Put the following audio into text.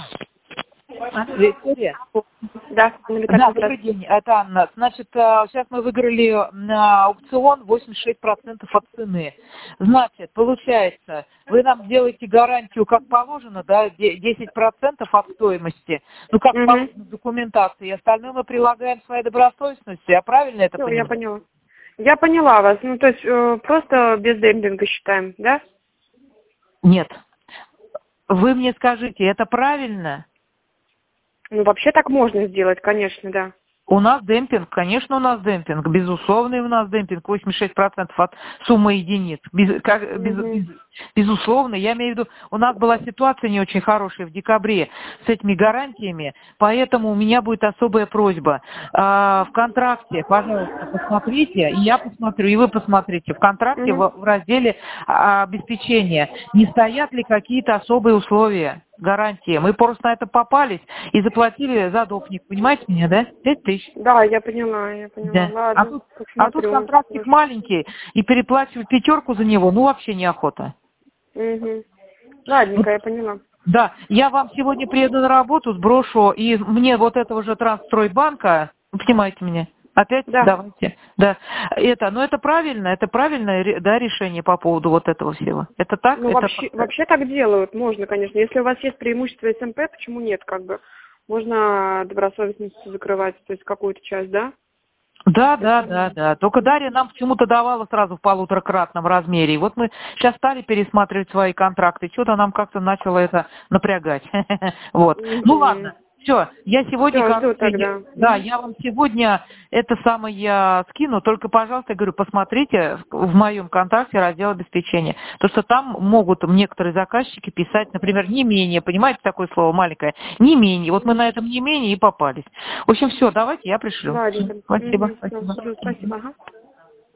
Виктория? Да, Да, добрый день, это Анна. Значит, сейчас мы выиграли на аукцион 86% от цены. Значит, получается, вы нам делаете гарантию, как положено, да, 10% от стоимости, ну, как положено в документации, и остальное мы прилагаем своей добросовестности. Я правильно это понимаю? Я поняла. Я поняла вас. Ну, то есть просто без демпинга считаем, да? Нет. Вы мне скажите, это правильно? Ну, вообще так можно сделать, конечно, да. У нас демпинг, конечно, у нас демпинг, безусловный у нас демпинг, 86% от суммы единиц. Безусловно, я имею в виду, у нас была ситуация не очень хорошая в декабре с этими гарантиями, поэтому у меня будет особая просьба. В контракте, пожалуйста, посмотрите, и я посмотрю, и вы посмотрите, в контракте в разделе обеспечения не стоят ли какие-то особые условия гарантии. Мы просто на это попались и заплатили за допник, понимаете меня, да? 5 тысяч. Да, я поняла. Да. Ладно, А тут контрактик маленький, и переплачивать 5 за него, ну, вообще неохота. Ладненько, я поняла. Да, я вам сегодня приеду на работу, сброшу, и мне вот этого же Трансстройбанка, вы понимаете меня? Опять? Да. Давайте. Да. Но это правильное, да, решение по поводу вот этого всего. Это так? Ну, вообще так делают, можно, конечно. Если у вас есть преимущество СМП, почему нет, как бы? Можно добросовестностью закрывать, то есть какую-то часть, да? Да. Только Дарья нам почему-то давала сразу в 1,5-кратном размере. И вот мы сейчас стали пересматривать свои контракты. Что-то нам как-то начало это напрягать. Вот. Ну ладно. Все, я сегодня... я вам сегодня это самое я скину, только, пожалуйста, я говорю, посмотрите в моем контакте раздел обеспечения. Потому что там могут некоторые заказчики писать, например, не менее, понимаете такое слово маленькое? Не менее. Вот мы на этом не менее и попались. В общем, все, давайте, я пришлю. Ладно. Спасибо. Спасибо.